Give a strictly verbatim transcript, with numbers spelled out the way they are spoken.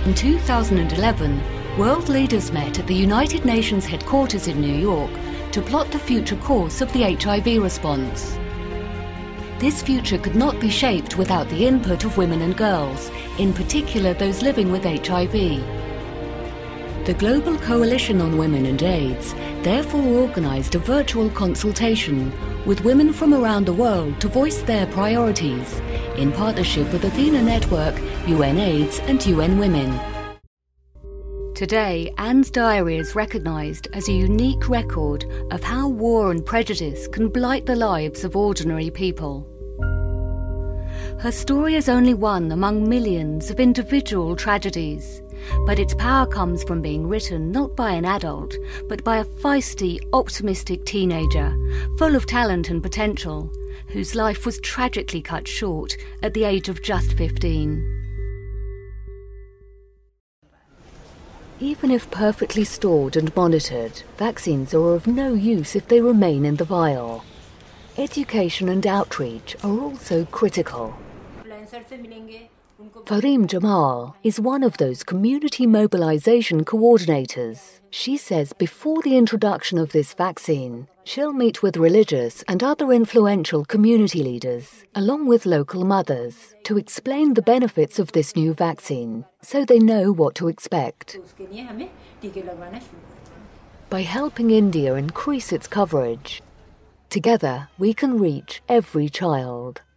In two thousand eleven, world leaders met at the United Nations headquarters in New York to plot the future course of the H I V response. This future could not be shaped without the input of women and girls, in particular those living with H I V. The Global Coalition on Women and AIDS therefore organised a virtual consultation with women from around the world to voice their priorities, in partnership with Athena Network, U N AIDS and U N Women. Today, Anne's diary is recognised as a unique record of how war and prejudice can blight the lives of ordinary people. Her story is only one among millions of individual tragedies, but its power comes from being written not by an adult, but by a feisty, optimistic teenager, full of talent and potential, whose life was tragically cut short at the age of just fifteen. Even if perfectly stored and monitored, vaccines are of no use if they remain in the vial. Education and outreach are also critical. Fareem Jamal is one of those community mobilisation coordinators. She says before the introduction of this vaccine, she'll meet with religious and other influential community leaders, along with local mothers, to explain the benefits of this new vaccine, so they know what to expect. By helping India increase its coverage, together we can reach every child.